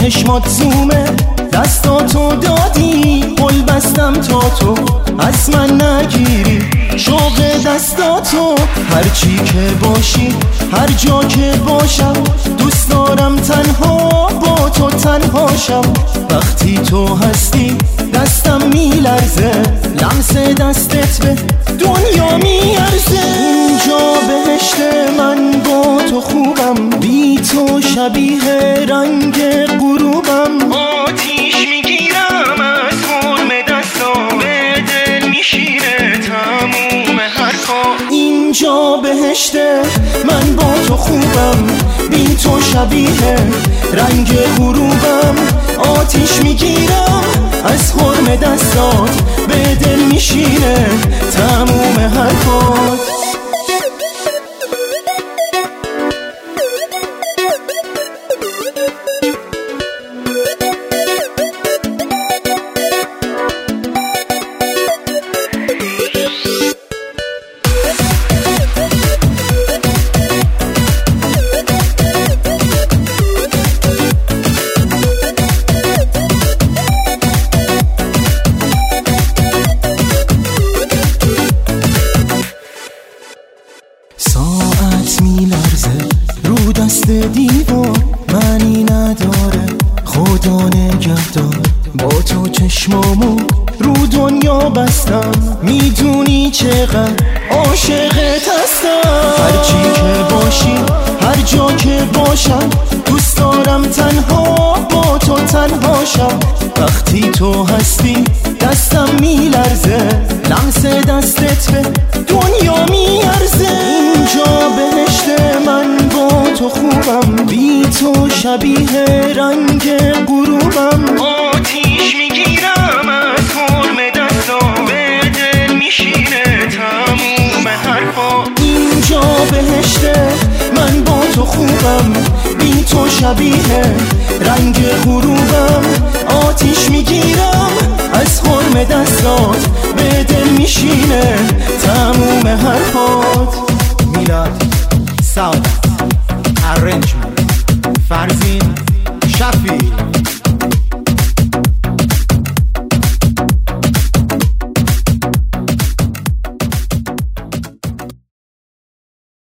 چشمات زومه، دستاتو دادی قل بستم تا تو از من نگیری شوق دستاتو. هرچی که باشی هر جا که باشم دوست دارم تنها با تو تنهاشم. وقتی تو هستی دستم میلرزه، لمس دستت به دنیا میارزه. اینجا بهشت من با تو خوبم، بی تو شبیه رنگ غروبم. آتیش میگیرم از فرم دستام، به دل میشینه تموم حرفا. اینجا بهشت من با تو خوبم، بی تو شبیه رنگ غروبم. آتیش میگیرم از فرم دستات، به دل میشینه تموم حرفات. ساعت میلرزه رو دست دیوار، معنی نداره خدا نگهدار. با تو چشمامو رو دنیا بستم، میدونی چقدر عاشقت هستم. هرچی که باشی هر جا که باشم دوست دارم تنها با تو تنهاشم. وقتی تو هستی دستم میلرزه، لمس دستت به دنیا میارزه. اینجا بهشت من با تو خوبم، بی تو شبیه رنگ غروبم. آتیش میگیرم از فرم دستام، به دل میشینه تموم حرفا. اینجا بهشت من با تو خوبم، بی تو شبیه رنگ غروبم. آتیش میگیرم از فرم دستات، به دل میشینه تموم حرفات. میلاد سعادت، ارنجمنت فرزین شفیع.